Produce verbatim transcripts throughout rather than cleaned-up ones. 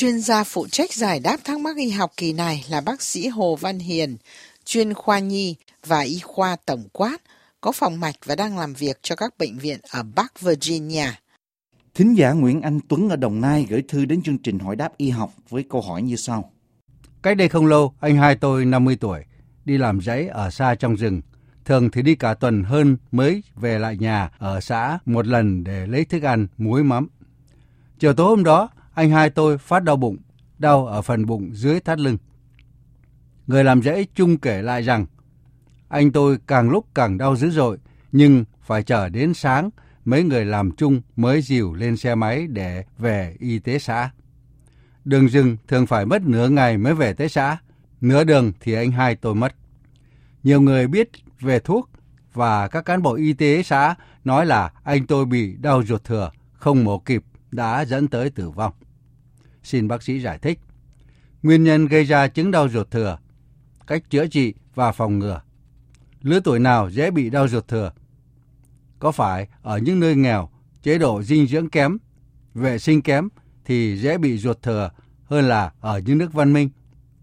Chuyên gia phụ trách giải đáp thắc mắc y học kỳ này là bác sĩ Hồ Văn Hiền, chuyên khoa nhi và y khoa tổng quát, có phòng mạch và đang làm việc cho các bệnh viện ở Bắc Virginia. Thính giả Nguyễn Anh Tuấn ở Đồng Nai gửi thư đến chương trình Hỏi đáp y học với câu hỏi như sau. Cách đây không lâu, anh hai tôi năm mươi tuổi, đi làm rẫy ở xa trong rừng. Thường thì đi cả tuần hơn mới về lại nhà ở xã một lần để lấy thức ăn, muối mắm. Chiều tối hôm đó, anh hai tôi phát đau bụng, đau ở phần bụng dưới thắt lưng. Người làm rẫy chung kể lại rằng, anh tôi càng lúc càng đau dữ dội, nhưng phải chờ đến sáng, mấy người làm chung mới dìu lên xe máy để về y tế xã. Đường rừng thường phải mất nửa ngày mới về tới xã, nửa đường thì anh hai tôi mất. Nhiều người biết về thuốc và các cán bộ y tế xã nói là anh tôi bị đau ruột thừa, không mổ kịp đã dẫn tới tử vong. Xin bác sĩ giải thích nguyên nhân gây ra chứng đau ruột thừa, cách chữa trị và phòng ngừa. Lứa tuổi nào dễ bị đau ruột thừa? Có phải ở những nơi nghèo, chế độ dinh dưỡng kém, vệ sinh kém thì dễ bị ruột thừa hơn là ở những nước văn minh?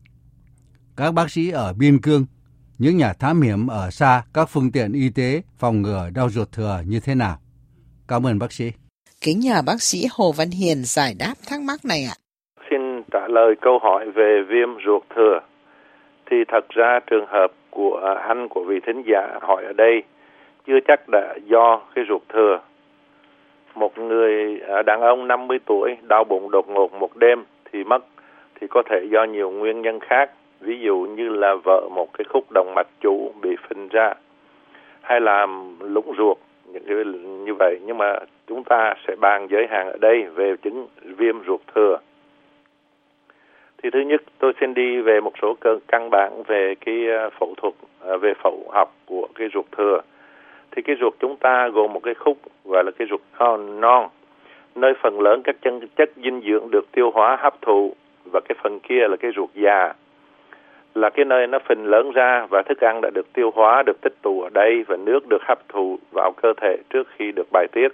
Các bác sĩ ở biên cương, những nhà thám hiểm ở xa các phương tiện y tế phòng ngừa đau ruột thừa như thế nào? Cảm ơn bác sĩ. Kính nhờ bác sĩ Hồ Văn Hiền giải đáp thắc mắc này ạ. Xin trả lời câu hỏi về viêm ruột thừa. Thì thật ra trường hợp của anh, của vị thính giả hỏi ở đây chưa chắc đã do cái ruột thừa. Một người đàn ông năm mươi tuổi đau bụng đột ngột một đêm thì mất, thì có thể do nhiều nguyên nhân khác. Ví dụ như là vỡ một cái khúc động mạch chủ bị phình ra, hay là lũng ruột, những cái như vậy. Nhưng mà chúng ta sẽ bàn giới hạn ở đây về chứng viêm ruột thừa. Thì thứ nhất, tôi xin đi về một số căn bản về cái phẫu thuật, về phẫu học của cái ruột thừa. Thì cái ruột chúng ta gồm một cái khúc gọi là cái ruột non, non nơi phần lớn các chân chất dinh dưỡng được tiêu hóa hấp thụ, và cái phần kia là cái ruột già, là cái nơi nó phình lớn ra và thức ăn đã được tiêu hóa, được tích tụ ở đây, và nước được hấp thụ vào cơ thể trước khi được bài tiết.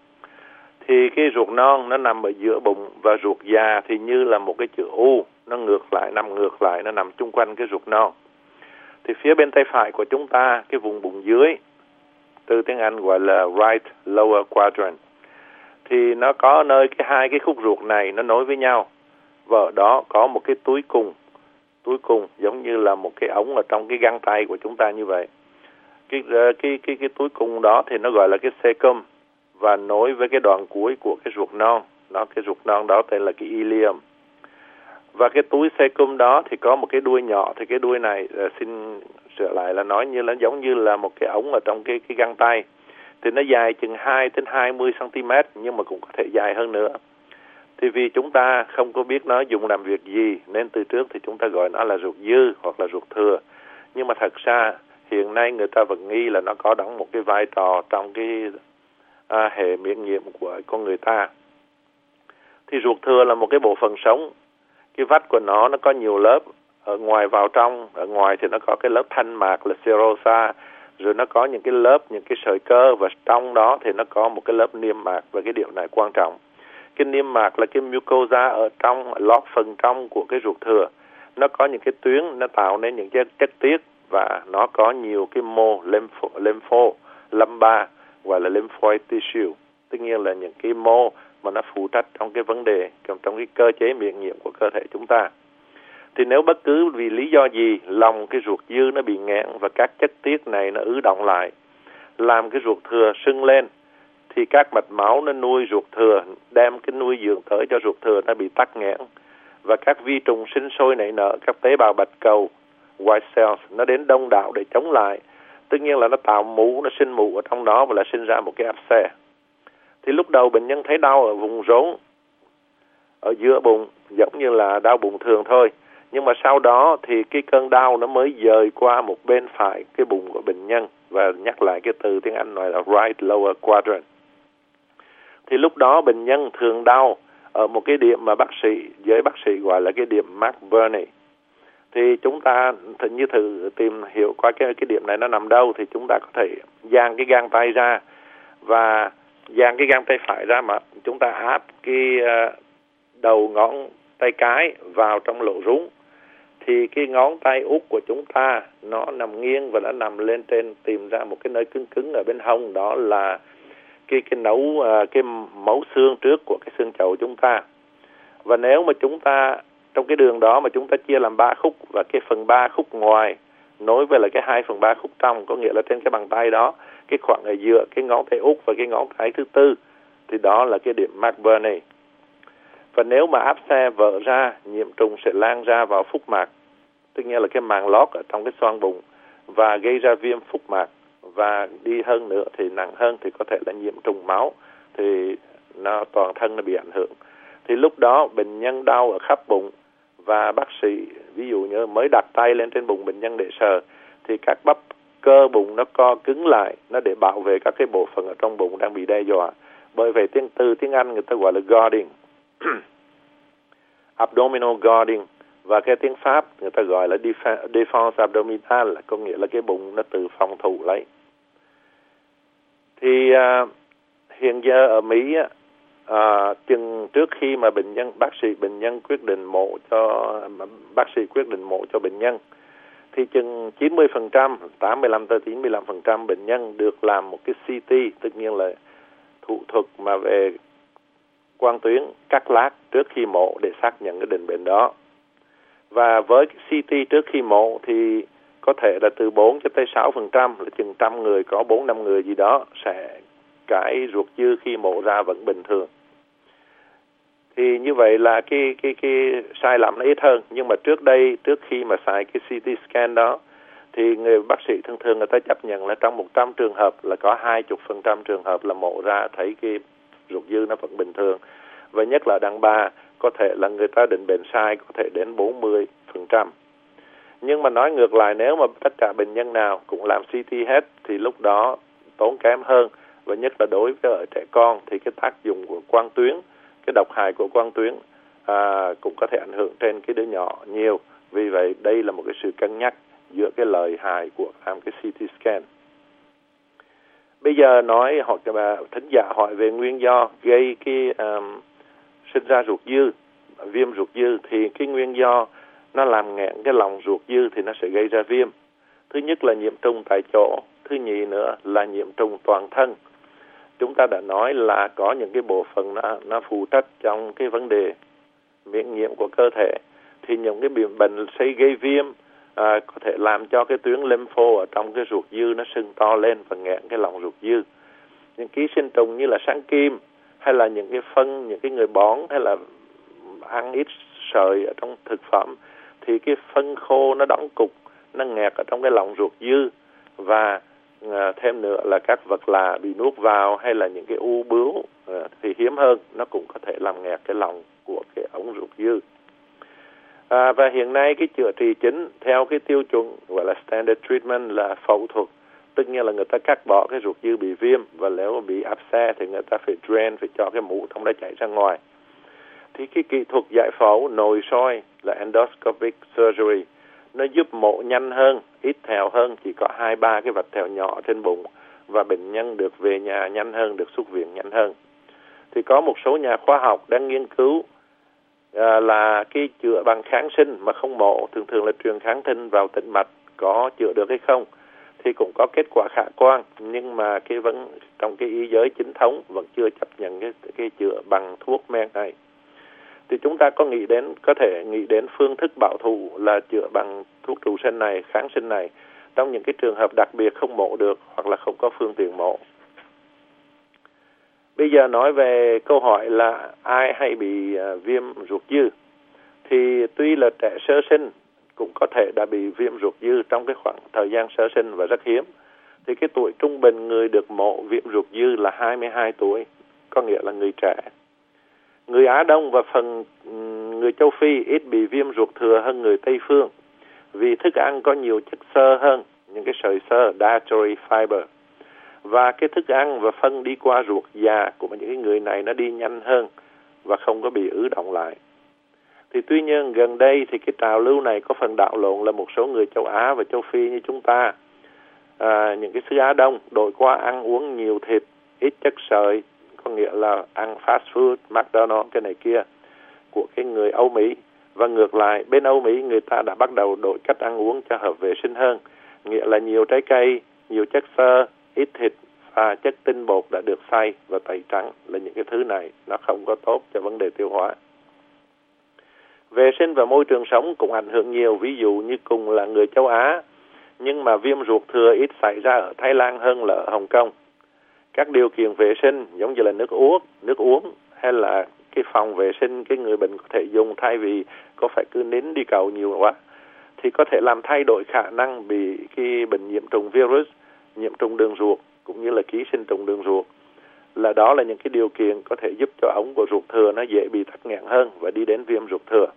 Thì cái ruột non nó nằm ở giữa bụng, và ruột già thì như là một cái chữ U, nó ngược lại, nằm ngược lại, nó nằm chung quanh cái ruột non. Thì phía bên tay phải của chúng ta, cái vùng bụng dưới, từ tiếng Anh gọi là right lower quadrant, thì nó có nơi cái hai cái khúc ruột này nó nối với nhau, và ở đó có một cái túi cùng, túi cùng giống như là một cái ống ở trong cái găng tay của chúng ta như vậy. Cái cái cái cái túi cùng đó thì nó gọi là cái cecum, và nối với cái đoạn cuối của cái ruột non, nó cái ruột non đó tên là cái ileum. Và cái túi cecum đó thì có một cái đuôi nhỏ, thì cái đuôi này uh, xin sửa lại là nói như là giống như là một cái ống ở trong cái cái găng tay. Thì nó dài chừng hai đến hai mươi xăng-ti-mét, nhưng mà cũng có thể dài hơn nữa. Thì vì chúng ta không có biết nó dùng làm việc gì, nên từ trước thì chúng ta gọi nó là ruột dư hoặc là ruột thừa. Nhưng mà thật ra hiện nay người ta vẫn nghi là nó có đóng một cái vai trò trong cái à, hệ miễn nhiễm của con người ta. Thì ruột thừa là một cái bộ phận sống. Cái vách của nó nó có nhiều lớp, ở ngoài vào trong, ở ngoài thì nó có cái lớp thanh mạc là serosa, rồi nó có những cái lớp, những cái sợi cơ, và trong đó thì nó có một cái lớp niêm mạc, và cái điều này quan trọng. Cái niêm mạc là cái mucosa ở trong, lót phần trong của cái ruột thừa. Nó có những cái tuyến, nó tạo nên những chất, chất tiết, và nó có nhiều cái mô, lympho, lympho lamba, gọi là lymphoid tissue. Tất nhiên là những cái mô mà nó phụ trách trong cái vấn đề, trong cái cơ chế miễn nhiễm của cơ thể chúng ta. Thì nếu bất cứ vì lý do gì, lòng cái ruột dư nó bị nghẽn và các chất tiết này nó ứ động lại, làm cái ruột thừa sưng lên, thì các mạch máu nó nuôi ruột thừa, đem cái nuôi dưỡng tới cho ruột thừa nó bị tắc nghẽn, và các vi trùng sinh sôi nảy nở, các tế bào bạch cầu, white cells, nó đến đông đảo để chống lại. Tất nhiên là nó tạo mũ, nó sinh mũ ở trong đó, và là sinh ra một cái áp xe. Thì lúc đầu bệnh nhân thấy đau ở vùng rốn, ở giữa bụng, giống như là đau bụng thường thôi. Nhưng mà sau đó thì cái cơn đau nó mới dời qua một bên phải cái bụng của bệnh nhân, và nhắc lại cái từ tiếng Anh nói là right lower quadrant. Thì lúc đó bệnh nhân thường đau ở một cái điểm mà bác sĩ, giới bác sĩ gọi là cái điểm McBurney. Thì chúng ta như thử tìm hiểu qua cái, cái điểm này nó nằm đâu, thì chúng ta có thể dang cái gang tay ra, và dang cái gang tay phải ra mà chúng ta áp cái uh, đầu ngón tay cái vào trong lỗ rúng, thì cái ngón tay út của chúng ta nó nằm nghiêng và nó nằm lên trên, tìm ra một cái nơi cứng cứng ở bên hông, đó là cái cái nấu cái mấu xương trước của cái xương chậu chúng ta. Và nếu mà chúng ta trong cái đường đó mà chúng ta chia làm ba khúc, và cái phần ba khúc ngoài nối với lại cái hai phần ba khúc trong, có nghĩa là trên cái bàn tay đó, cái khoảng ở giữa cái ngón tay út và cái ngón tay thứ tư, thì đó là cái điểm McBurney. Và nếu mà áp xe vỡ ra, nhiễm trùng sẽ lan ra vào phúc mạc, tức nghĩa là cái màng lót ở trong cái xoang bụng, và gây ra viêm phúc mạc. Và đi hơn nữa thì nặng hơn thì có thể là nhiễm trùng máu, thì nó toàn thân nó bị ảnh hưởng. Thì lúc đó bệnh nhân đau ở khắp bụng, và bác sĩ ví dụ như mới đặt tay lên trên bụng bệnh nhân để sờ, thì các bắp cơ bụng nó co cứng lại, nó để bảo vệ các cái bộ phận ở trong bụng đang bị đe dọa. Bởi vậy tiếng từ tiếng Anh người ta gọi là guarding, abdominal guarding, và cái tiếng Pháp người ta gọi là défense abdominale, có nghĩa là cái bụng nó tự phòng thủ lấy. Thì uh, hiện giờ ở Mỹ uh, chừng trước khi mà bệnh nhân bác sĩ bệnh nhân quyết định mổ cho bác sĩ quyết định mổ cho bệnh nhân, thì chừng chín mươi phần trăm, tám mươi lăm tới chín mươi lăm phần trăm bệnh nhân được làm một cái xê tê, tất nhiên là thủ thuật mà về quang tuyến cắt lát trước khi mổ để xác nhận cái định bệnh đó. Và với cái xê tê trước khi mổ thì có thể là từ bốn cho tới sáu phần trăm, là chừng trăm người có bốn năm người gì đó sẽ cái ruột dư khi mổ ra vẫn bình thường. Thì như vậy là cái cái cái sai lầm nó ít hơn. Nhưng mà trước đây, trước khi mà xài cái xê tê scan đó, thì người bác sĩ thường thường người ta chấp nhận là trong một trăm trường hợp là có hai mươi phần trăm trường hợp là mổ ra thấy cái ruột dư nó vẫn bình thường. Và nhất là đàn bà, có thể là người ta định bệnh sai, có thể đến bốn mươi phần trăm. Nhưng mà nói ngược lại, nếu mà tất cả bệnh nhân nào cũng làm xê tê hết thì lúc đó tốn kém hơn. Và nhất là đối với ở trẻ con thì cái tác dụng của quang tuyến, cái độc hại của quang tuyến à, cũng có thể ảnh hưởng trên cái đứa nhỏ nhiều. Vì vậy đây là một cái sự cân nhắc giữa cái lợi hại của làm cái xê tê scan. Bây giờ nói hoặc là thính giả hỏi về nguyên do gây cái um, sinh ra ruột dư, viêm ruột dư, thì cái nguyên do nó làm nghẹn cái lòng ruột dư thì nó sẽ gây ra viêm. Thứ nhất là nhiễm trùng tại chỗ, thứ nhì nữa là nhiễm trùng toàn thân. Chúng ta đã nói là có những cái bộ phận nó, nó phụ trách trong cái vấn đề miễn nhiễm của cơ thể, thì những cái bệnh sẽ gây viêm, à, có thể làm cho cái tuyến lympho ở trong cái ruột dư nó sưng to lên và nghẹn cái lòng ruột dư. Những ký sinh trùng như là sáng kim, hay là những cái phân, những cái người bón, hay là ăn ít sợi ở trong thực phẩm, thì cái phân khô nó đóng cục, nó nghẹt ở trong cái lòng ruột dư. Và à, thêm nữa là các vật lạ bị nuốt vào, hay là những cái u bướu à, thì hiếm hơn, nó cũng có thể làm nghẹt cái lòng của cái ống ruột dư. À, và hiện nay cái chữa trị chính theo cái tiêu chuẩn gọi là standard treatment là phẫu thuật, tất nhiên là người ta cắt bỏ cái ruột dư bị viêm, và nếu mà bị áp xe thì người ta phải drain, phải cho cái mũ trong đó chảy ra ngoài. Thì cái kỹ thuật giải phẫu nội soi là endoscopic surgery, nó giúp mổ nhanh hơn, ít thèo hơn, chỉ có hai ba cái vạch thèo nhỏ trên bụng, và bệnh nhân được về nhà nhanh hơn, được xuất viện nhanh hơn. Thì có một số nhà khoa học đang nghiên cứu à, là cái chữa bằng kháng sinh mà không mổ, thường thường là truyền kháng sinh vào tĩnh mạch, có chữa được hay không, thì cũng có kết quả khả quan. Nhưng mà cái vấn trong cái y giới chính thống vẫn chưa chấp nhận cái, cái chữa bằng thuốc men này. Thì chúng ta có nghĩ đến, có thể nghĩ đến phương thức bảo thủ là chữa bằng thuốc trụ sinh này, kháng sinh này, trong những cái trường hợp đặc biệt không mổ được, hoặc là không có phương tiện mổ. Bây giờ nói về câu hỏi là ai hay bị uh, viêm ruột dư, thì tuy là trẻ sơ sinh cũng có thể đã bị viêm ruột dư trong cái khoảng thời gian sơ sinh và rất hiếm. Thì cái tuổi trung bình người được mổ viêm ruột dư là hai mươi hai tuổi, có nghĩa là người trẻ. Người Á Đông và phần người châu Phi ít bị viêm ruột thừa hơn người Tây Phương, vì thức ăn có nhiều chất xơ hơn, những cái sợi xơ, dietary fiber. Và cái thức ăn và phân đi qua ruột già của những người này nó đi nhanh hơn và không có bị ứ động lại. Thì tuy nhiên gần đây thì cái trào lưu này có phần đảo lộn, là một số người châu Á và châu Phi như chúng ta, à, những cái xứ Á Đông đổi qua ăn uống nhiều thịt, ít chất sợi, có nghĩa là ăn fast food, McDonald's, cái này kia. của cái người Âu Mỹ. Và ngược lại, bên Âu Mỹ người ta đã bắt đầu đổi cách ăn uống cho hợp vệ sinh hơn. Nghĩa là nhiều trái cây, nhiều chất xơ, ít thịt và chất tinh bột đã được xay và tẩy trắng, là những cái thứ này nó không có tốt cho vấn đề tiêu hóa. Vệ sinh và môi trường sống cũng ảnh hưởng nhiều. Ví dụ như cùng là người châu Á, nhưng mà viêm ruột thừa ít xảy ra ở Thái Lan hơn là ở Hồng Kông. Các điều kiện vệ sinh giống như là nước uống, nước uống hay là cái phòng vệ sinh cái người bệnh có thể dùng thay vì có phải cứ nín đi cầu nhiều quá, thì có thể làm thay đổi khả năng bị cái bệnh nhiễm trùng virus, nhiễm trùng đường ruột cũng như là ký sinh trùng đường ruột. Là đó là những cái điều kiện có thể giúp cho ống của ruột thừa nó dễ bị tắc nghẽn hơn và đi đến viêm ruột thừa.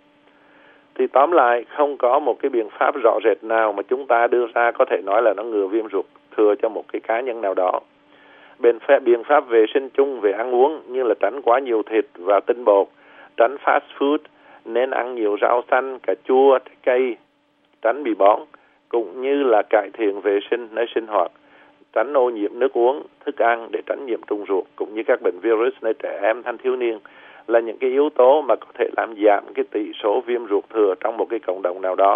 Thì tóm lại, không có một cái biện pháp rõ rệt nào mà chúng ta đưa ra có thể nói là nó ngừa viêm ruột thừa cho một cái cá nhân nào đó. Biện pháp, biện pháp vệ sinh chung về ăn uống như là tránh quá nhiều thịt và tinh bột, tránh fast food, nên ăn nhiều rau xanh, cà chua, trái cây, tránh bị bón, cũng như là cải thiện vệ sinh nơi sinh hoạt, tránh ô nhiễm nước uống, thức ăn để tránh nhiễm trùng ruột, cũng như các bệnh virus nơi trẻ em, thanh thiếu niên là những cái yếu tố mà có thể làm giảm cái tỷ số viêm ruột thừa trong một cái cộng đồng nào đó.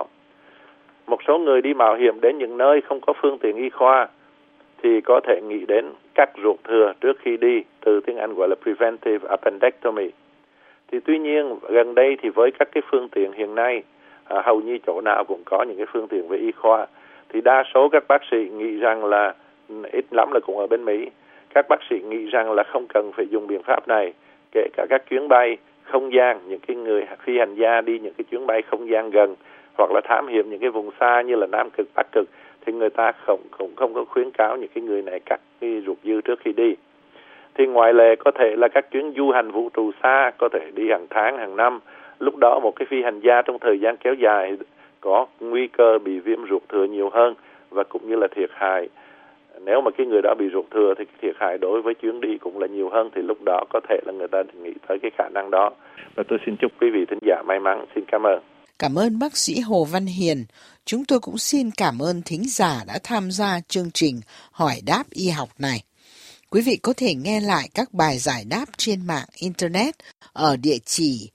Một số người đi mạo hiểm đến những nơi không có phương tiện y khoa thì có thể nghĩ đến cắt ruột thừa trước khi đi, từ tiếng Anh gọi là preventive appendectomy. Thì tuy nhiên gần đây thì với các cái phương tiện hiện nay, à, hầu như chỗ nào cũng có những cái phương tiện về y khoa, thì đa số các bác sĩ nghĩ rằng là, ít lắm là cũng ở bên Mỹ, các bác sĩ nghĩ rằng là không cần phải dùng biện pháp này, kể cả các chuyến bay không gian, những cái người phi hành gia đi những cái chuyến bay không gian gần hoặc là thám hiểm những cái vùng xa như là Nam Cực, Bắc Cực, thì người ta không cũng không có khuyến cáo những cái người này cắt cái ruột dư trước khi đi. Thì ngoại lệ có thể là các chuyến du hành vũ trụ xa, có thể đi hàng tháng, hàng năm. Lúc đó một cái phi hành gia trong thời gian kéo dài có nguy cơ bị viêm ruột thừa nhiều hơn và cũng như là thiệt hại. Nếu mà cái người đó bị ruột thừa thì thiệt hại đối với chuyến đi cũng là nhiều hơn, thì lúc đó có thể là người ta nghĩ tới cái khả năng đó. Và tôi xin chúc quý vị thính giả may mắn. Xin cảm ơn. Cảm ơn bác sĩ Hồ Văn Hiền. Chúng tôi cũng xin cảm ơn thính giả đã tham gia chương trình Hỏi đáp y học này. Quý vị có thể nghe lại các bài giải đáp trên mạng Internet ở địa chỉ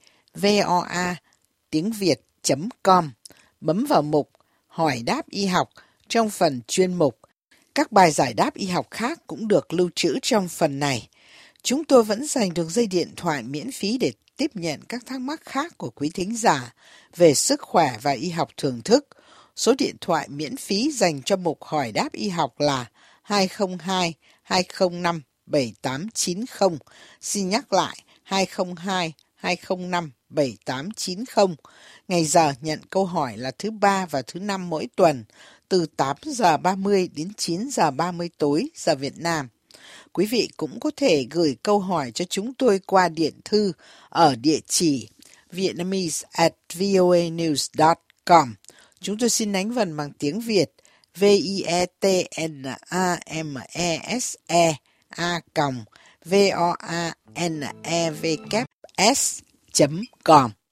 voa tiếng việt chấm com. Bấm vào mục Hỏi đáp y học trong phần chuyên mục. Các bài giải đáp y học khác cũng được lưu trữ trong phần này. Chúng tôi vẫn dành được dây điện thoại miễn phí để tiếp nhận các thắc mắc khác của quý thính giả về sức khỏe và y học thưởng thức. Số điện thoại miễn phí dành cho mục Hỏi đáp y học là hai không hai hai không năm bảy tám chín không. Xin nhắc lại hai không hai hai không năm bảy tám chín không. Ngày giờ nhận câu hỏi là thứ ba và thứ năm mỗi tuần, từ tám giờ ba mươi đến chín giờ ba mươi tối giờ Việt Nam. Quý vị cũng có thể gửi câu hỏi cho chúng tôi qua điện thư ở địa chỉ vietnamese at voanews dot com. Chúng tôi xin đánh vần bằng tiếng Việt v i e t n a m e s e a v o a n e v s chấm com.